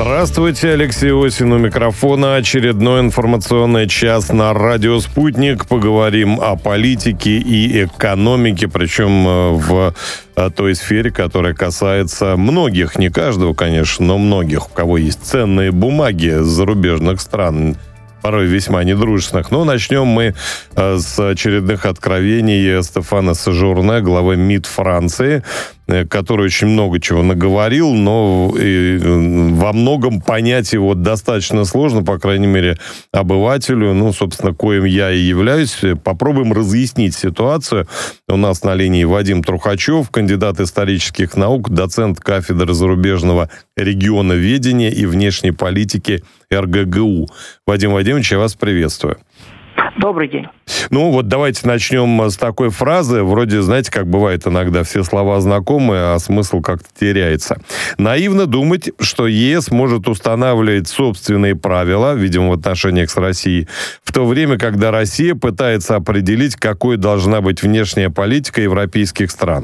Здравствуйте, Алексей Осин у микрофона. Очередной информационный час на радио «Спутник». Поговорим о политике и экономике, причем в той сфере, которая касается многих, не каждого, конечно, но многих, у кого есть ценные бумаги зарубежных стран, порой весьма недружественных. Но начнем мы с очередных откровений Стефана Сежурне, главы МИД Франции, который очень много чего наговорил, но во многом понять его достаточно сложно, по крайней мере, обывателю, собственно, коим я и являюсь. Попробуем разъяснить ситуацию. У нас на линии Вадим Трухачев, кандидат исторических наук, доцент кафедры зарубежного регионоведения и внешней политики РГГУ. Вадим Вадимович, я вас приветствую. Добрый день. Давайте начнем с такой фразы. Вроде, знаете, как бывает иногда, все слова знакомы, а смысл как-то теряется. Наивно думать, что ЕС может устанавливать собственные правила, видимо, в отношениях с Россией, в то время, когда Россия пытается определить, какой должна быть внешняя политика европейских стран.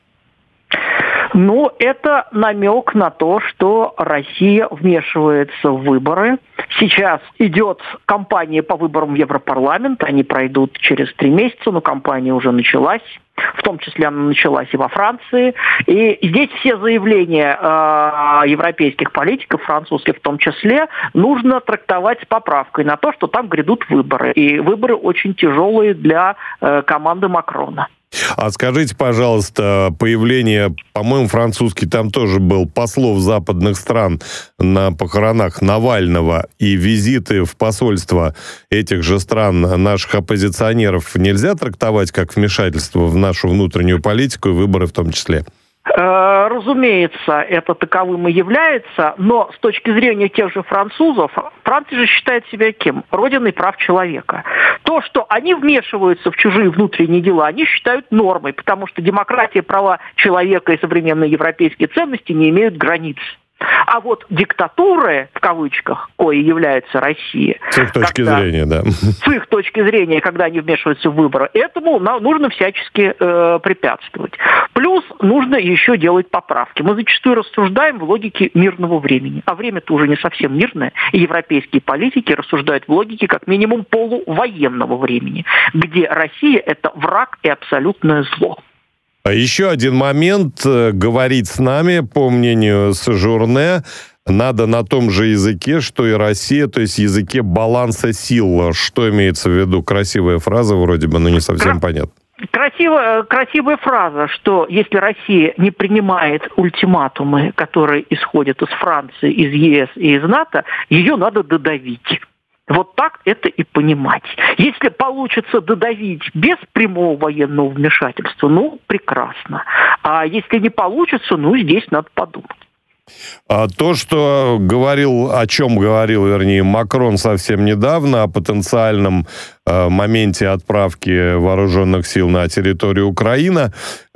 Это намек на то, что Россия вмешивается в выборы. Сейчас идет кампания по выборам в Европарламент. Они пройдут через 3 месяца, но кампания уже началась. В том числе она началась и во Франции. И здесь все заявления европейских политиков, французских в том числе, нужно трактовать с поправкой на то, что там грядут выборы. И выборы очень тяжелые для команды Макрона. А скажите, пожалуйста, появление, по-моему, французский там тоже был, послов западных стран на похоронах Навального и визиты в посольство этих же стран наших оппозиционеров нельзя трактовать как вмешательство в нашу внутреннюю политику и выборы в том числе? Разумеется, это таковым и является, но с точки зрения тех же французов, Франция же считает себя кем? Родиной прав человека. То, что они вмешиваются в чужие внутренние дела, они считают нормой, потому что демократия, права человека и современные европейские ценности не имеют границ. А вот диктатуры, в кавычках, коей является Россия... С их точки зрения, да. С их точки зрения, когда они вмешиваются в выборы, этому нужно всячески препятствовать. Плюс нужно еще делать поправки. Мы зачастую рассуждаем в логике мирного времени. А время-то уже не совсем мирное. И европейские политики рассуждают в логике как минимум полувоенного времени, где Россия – это враг и абсолютное зло. Еще один момент. Говорить с нами, по мнению Сежурне, надо на том же языке, что и Россия, то есть языке баланса сил. Что имеется в виду? Красивая фраза вроде бы, но не совсем понятно. Красивая фраза, что если Россия не принимает ультиматумы, которые исходят из Франции, из ЕС и из НАТО, ее надо додавить. Вот так это и понимать. Если получится додавить без прямого военного вмешательства, прекрасно. А если не получится, здесь надо подумать. То, что о чем говорил, Макрон совсем недавно, о потенциальном моменте отправки вооруженных сил на территорию Украины,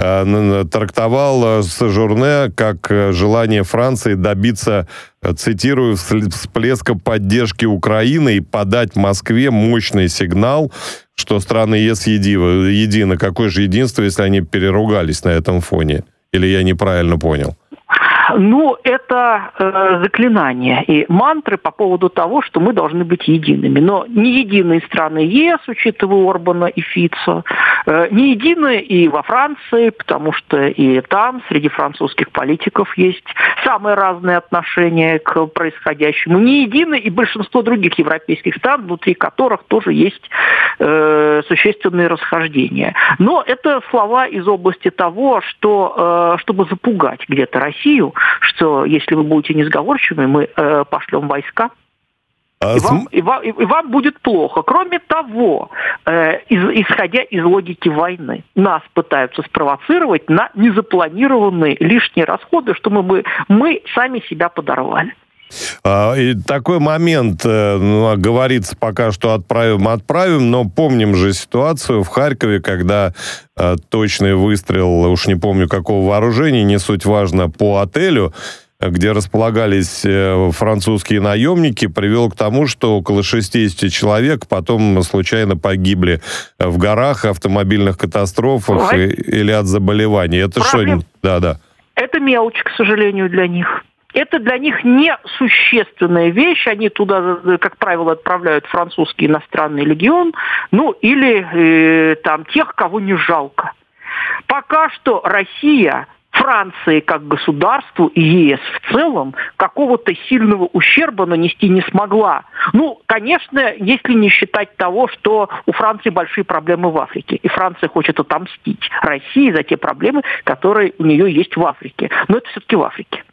трактовал Сежурне как желание Франции добиться, цитирую, всплеска поддержки Украины и подать Москве мощный сигнал, что страны ЕС едины. Какое же единство, если они переругались на этом фоне? Или я неправильно понял? Это заклинание и мантры по поводу того, что мы должны быть едиными. Но не единые страны ЕС, учитывая Орбана и Фицо, не едины и во Франции, потому что и там среди французских политиков есть самые разные отношения к происходящему. Не едины и большинство других европейских стран, внутри которых тоже есть существенные расхождения. Но это слова из области того, что чтобы запугать где-то Россию, что если вы будете несговорчивыми, мы пошлем войска, и вам будет плохо. Кроме того, исходя из логики войны, нас пытаются спровоцировать на незапланированные лишние расходы, что мы сами себя подорвали. И такой момент, говорится пока, что отправим, но помним же ситуацию в Харькове, когда точный выстрел, уж не помню какого вооружения, не суть важно, по отелю, где располагались французские наемники, привел к тому, что около 60 человек потом случайно погибли в горах, автомобильных катастрофах или от заболеваний. Это что? Да. Это мелочь, к сожалению, для них. Это для них несущественная вещь. Они туда, как правило, отправляют французский иностранный легион, или там тех, кого не жалко. Пока что Россия Франции как государству и ЕС в целом какого-то сильного ущерба нанести не смогла. Конечно, если не считать того, что у Франции большие проблемы в Африке, и Франция хочет отомстить России за те проблемы, которые у нее есть в Африке. Но это все-таки в Африке.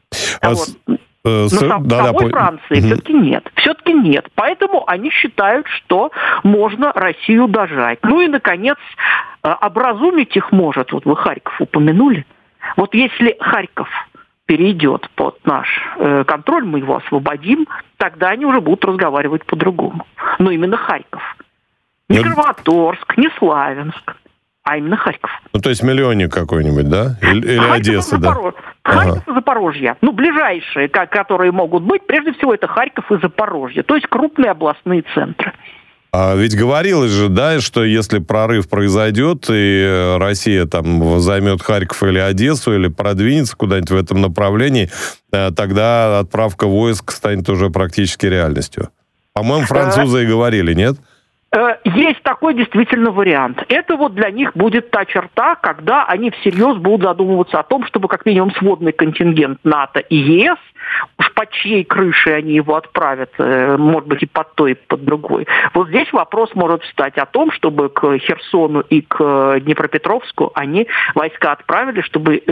Франции все-таки нет. Поэтому они считают, что можно Россию дожать. И, наконец, образумить их может, вы Харьков упомянули, если Харьков перейдет под наш контроль, мы его освободим, тогда они уже будут разговаривать по-другому. Но именно Харьков. Не Краматорск, не Славянск, а именно Харьков. То есть миллионник какой-нибудь, да? Или Одесса, да? Харьков и Запорожье. Ближайшие, которые могут быть, прежде всего, это Харьков и Запорожье. То есть крупные областные центры. А ведь говорилось же, да, что если прорыв произойдет, и Россия там займет Харьков или Одессу, или продвинется куда-нибудь в этом направлении, тогда отправка войск станет уже практически реальностью. По-моему, французы и говорили, нет? Есть такой действительно вариант. Это для них будет та черта, когда они всерьез будут задумываться о том, чтобы как минимум сводный контингент НАТО и ЕС, уж под чьей крышей они его отправят, может быть, и под той, и под другой. Здесь вопрос может встать о том, чтобы к Херсону и к Днепропетровску они войска отправят, чтобы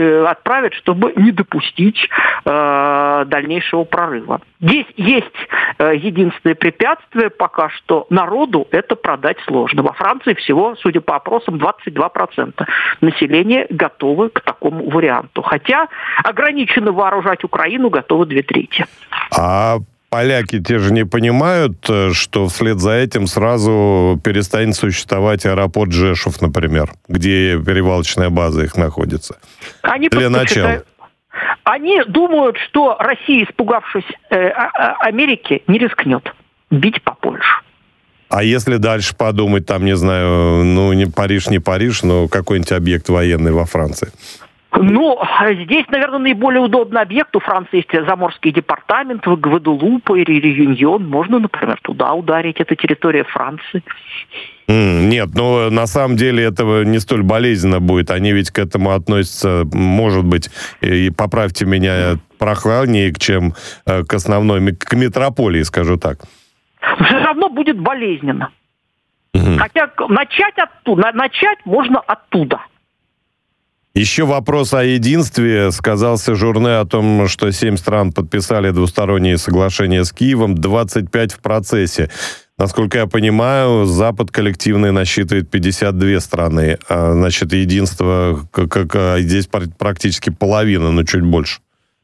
не допустить дальнейшего прорыва. Здесь есть единственное препятствие пока что народу это продать сложно. Во Франции всего, судя по опросам, 22% населения готовы к такому варианту. Хотя ограниченно вооружать Украину готовы 2/3. А поляки те же не понимают, что вслед за этим сразу перестанет существовать аэропорт Жешув, например, где перевалочная база их находится? Для начала. Они думают, что Россия, испугавшись Америки, не рискнет бить по Польше. А если дальше подумать, там, не знаю, не Париж, но какой-нибудь объект военный во Франции? Здесь, наверное, наиболее удобный объект. У Франции есть заморский департамент, Гваделупа или Реюньон. Можно, например, туда ударить. Это территория Франции. Нет, на самом деле это не столь болезненно будет. Они ведь к этому относятся, может быть, и поправьте меня, прохладнее, чем к основной, к метрополии, скажу так. Все равно будет болезненно. Хотя начать можно оттуда. Еще вопрос о единстве. Сказался Журне о том, что 7 стран подписали двусторонние соглашения с Киевом, 25 в процессе. Насколько я понимаю, Запад коллективный насчитывает 52 страны. Значит, единство здесь практически половина, но чуть больше.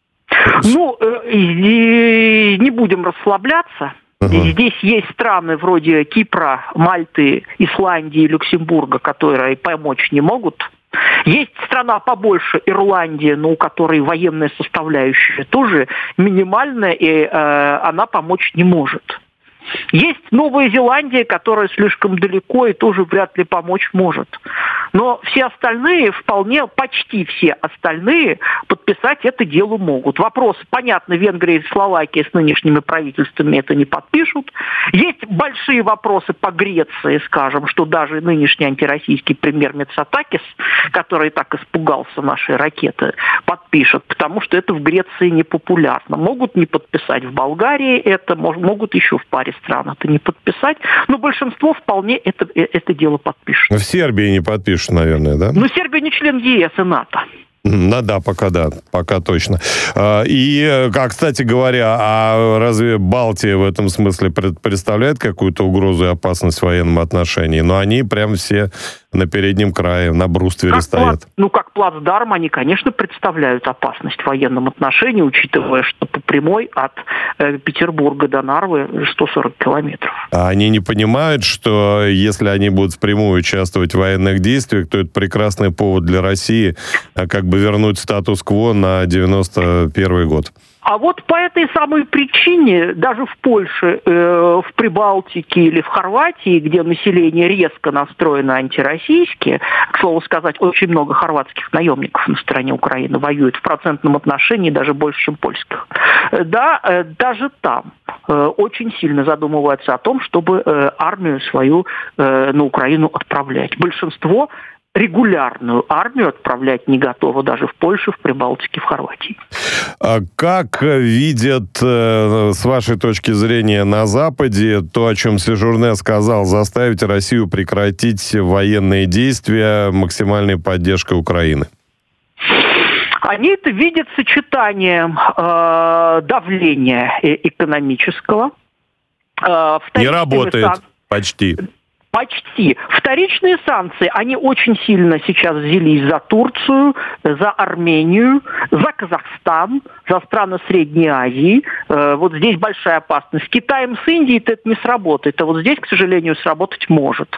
Не будем расслабляться. Здесь есть страны вроде Кипра, Мальты, Исландии, Люксембурга, которые помочь не могут. Есть страна побольше, Ирландия, у которой военная составляющая тоже минимальная, и она помочь не может. Есть Новая Зеландия, которая слишком далеко и тоже вряд ли помочь может. Но все остальные, почти все остальные подписать это дело могут. Вопрос, понятно, Венгрия и Словакия с нынешними правительствами это не подпишут. Есть большие вопросы по Греции, скажем, что даже нынешний антироссийский премьер Мицотакис, который так испугался нашей ракеты, подпишет, потому что это в Греции непопулярно. Могут не подписать в Болгарии это, могут еще в паре стран это не подписать, но большинство вполне это дело подпишет. В Сербии не подпишут, наверное, да? Сербия не член ЕС и НАТО. Пока точно. И, кстати говоря, а разве Балтия в этом смысле представляет какую-то угрозу и опасность в военном отношении? Но они прям все на переднем крае, на бруствере стоят. Как плацдарм они, конечно, представляют опасность в военном отношении, учитывая, что по прямой от Петербурга до Нарвы 140 километров. А они не понимают, что если они будут впрямую участвовать в военных действиях, то это прекрасный повод для России как бы вернуть статус-кво на 91 год. А вот по этой самой причине даже в Польше, в Прибалтике или в Хорватии, где население резко настроено антироссийски, к слову сказать, очень много хорватских наемников на стороне Украины воюют в процентном отношении даже больше, чем польских. Да, даже там очень сильно задумываются о том, чтобы армию свою на Украину отправлять. Большинство регулярную армию отправлять не готово даже в Польше, в Прибалтике, в Хорватии. А как видят, с вашей точки зрения, на Западе то, о чем Сежурне сказал, заставить Россию прекратить военные действия, максимальной поддержкой Украины? Они это видят сочетанием давления экономического. Не работает почти. Почти. Вторичные санкции, они очень сильно сейчас взялись за Турцию, за Армению, за Казахстан, за страны Средней Азии. Вот здесь большая опасность. С Китаем, с Индией это не сработает, а вот здесь, к сожалению, сработать может.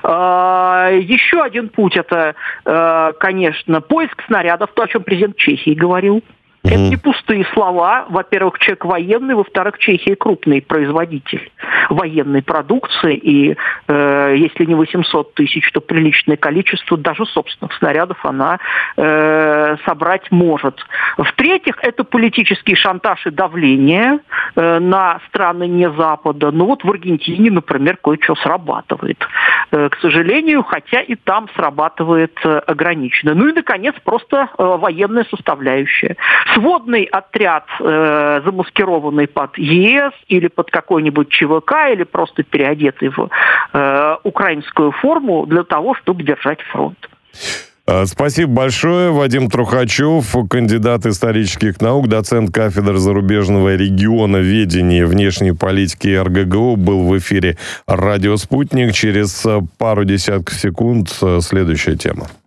Еще один путь – это, конечно, поиск снарядов, то, о чем президент Чехии говорил. Это не пустые слова. Во-первых, человек военный, во-вторых, Чехия крупный производитель военной продукции, и если не 800 тысяч, то приличное количество даже собственных снарядов она собрать может. В-третьих, это политический шантаж и давление на страны не Запада. Ну вот в Аргентине, например, кое-что срабатывает. К сожалению, хотя и там срабатывает ограниченно. Ну и, наконец, просто военная составляющая. Сводный отряд, замаскированный под ЕС или под какой-нибудь ЧВК, или просто переодетый в украинскую форму для того, чтобы держать фронт. Спасибо большое. Вадим Трухачев, кандидат исторических наук, доцент кафедры зарубежного регионоведения, внешней политики РГГУ, был в эфире «Радио Спутник». Через пару десятков секунд следующая тема.